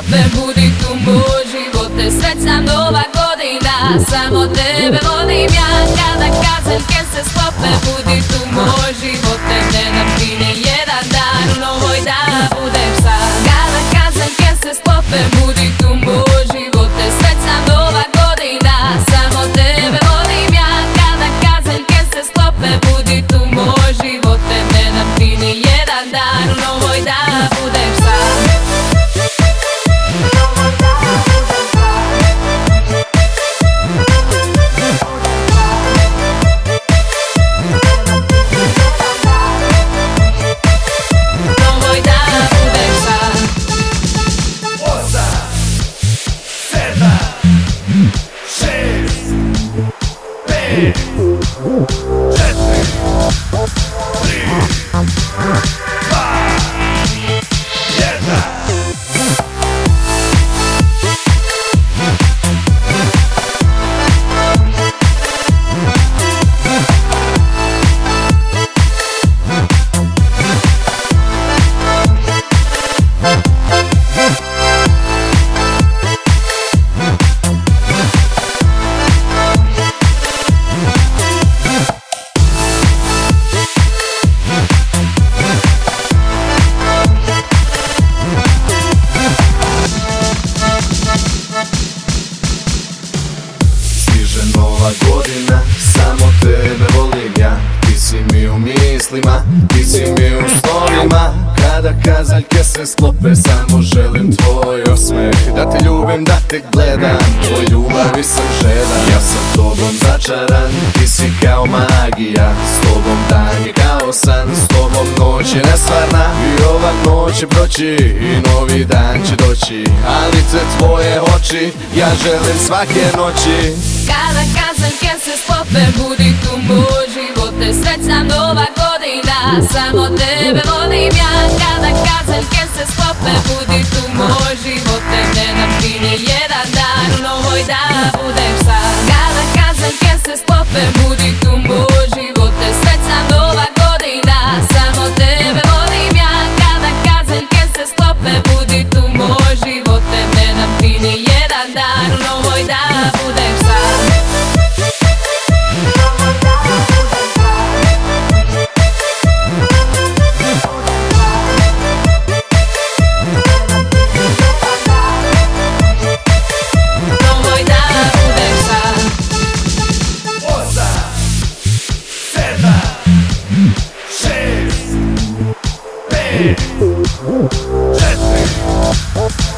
sklope, budi tu moj živote, srećna nova godina, samo tebe volim ja. Kada kazenke se sklope, budi tu moj živote, ne nam ti ni jedan dan, u novoj da budeš sam. Kada kazenke se sklope, budi tu moj živote, srećna nova godina, samo tebe volim ja. Kada kazenke se sklope, budi tu moj živote, ne nam ti ni jedan dan, u novoj da budeš sam. Nova godina, samo tebe volim ja. Ti si mi u mislima, ti si mi u snovima. Kada kazaljke se sklope, samo želim tvoj osmeh. Da te ljubim, da te gledam, tvoj ljubavi sam žedan. Ja sam tobom začaran, ti si kao magija. S tobom dan je kao san, s tobom noć je nesvarna. I ova noć će proći i novi dan će doći. Ali te tvoje oči, ja želim svake noći. Kada kazenke se sklope, budi tu moj živote, srećna nova godina, samo tebe volim ja. Kada kazenke se sklope, budi tu moj živote, ne nam ti ni jedan dan, u novoj da budeš sam. Kada kazenke se sklope, budi tu moj živote, srećna nova godina, samo tebe volim ja. Kada kazenke se sklope, budi tu moj živote, ne nam ti ni jedan dan, u novoj da budeš sam. Četiri